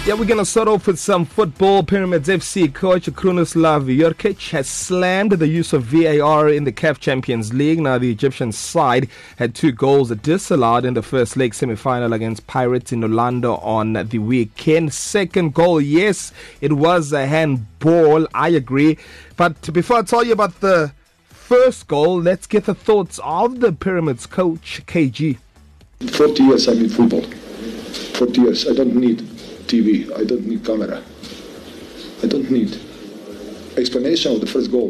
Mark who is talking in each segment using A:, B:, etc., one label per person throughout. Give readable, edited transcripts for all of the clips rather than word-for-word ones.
A: Yeah, we're going to start off with some football. Pyramids FC coach Krunoslav Jurkic has slammed the use of VAR in the CAF Champions League. Now, the Egyptian side had 2 goals disallowed in the first leg semi-final against Pirates in Orlando on the weekend. Second goal, yes, it was a handball. I agree. But before I tell you about the first goal, let's get the thoughts of the Pyramids coach, KG.
B: 40 years I'm in football. 40 years. I don't need TV. I don't need camera. I don't need explanation of the first goal.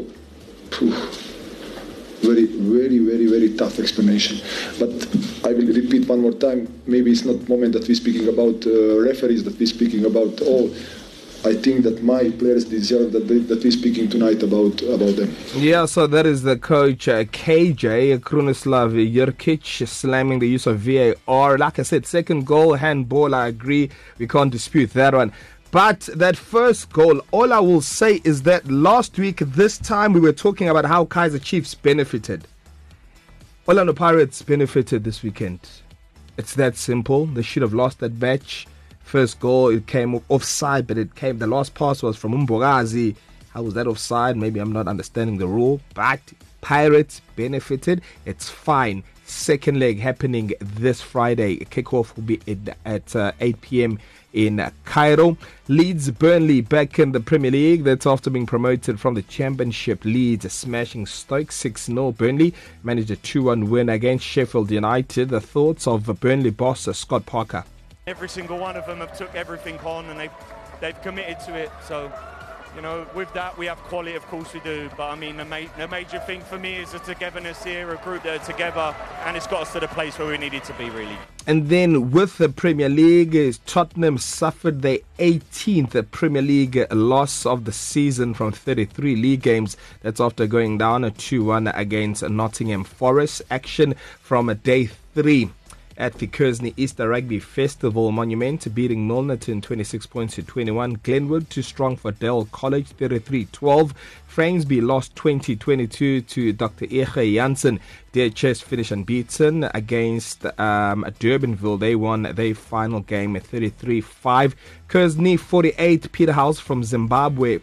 B: Very tough explanation. But I will repeat one more time. Maybe it's not moment that we're speaking about referees, that we're speaking about all. I think that my players deserve that we're speaking tonight about them.
A: Yeah, so that is the coach, KJ, Krunoslav Jurkic, slamming the use of VAR. Like I said, second goal, handball, I agree. We can't dispute that one. But that first goal, all I will say is that last week, this time, we were talking about how Kaizer Chiefs benefited. Orlando Pirates benefited this weekend. It's that simple. They should have lost that match. First goal, it came offside, but the last pass was from Mbogazi. How was that offside? Maybe I'm not understanding the rule, but Pirates benefited. It's fine. Second leg happening this Friday. Kickoff will be at 8 p.m. in Cairo. Leeds Burnley back in the Premier League. That's after being promoted from the Championship. Leeds smashing Stoke 6-0. Burnley managed a 2-1 win against Sheffield United. The thoughts of Burnley boss Scott Parker.
C: Every single one of them have took everything on and they've committed to it. So, you know, with that we have quality, of course we do. But I mean, the major thing for me is the togetherness here, a group that are together, and it's got us to the place where we needed to be, really.
A: And then with the Premier League, Tottenham suffered their 18th Premier League loss of the season from 33 league games. That's after going down a 2-1 against Nottingham Forest. Action from day 3. At the Kearney Easter Rugby Festival, Monument beating Milnerton 26 points to 21. Glenwood too strong for Dale College 33-12. Frangsby lost 20-22 to Dr. Eche Janssen. DHS finished unbeaten against Durbanville. They won their final game at 33-5. Kearney 48, Peterhouse from Zimbabwe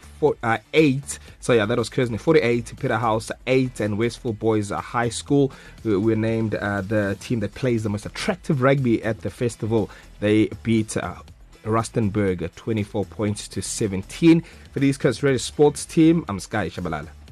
A: 8. So yeah, that was Kearney 48, Peterhouse 8, and Westfield Boys High School were named the team that plays the most attractive rugby at the festival. They beat Rustenburg 24 points to 17. For the East Coast Radio Sports Team, I'm Sky Shabalala.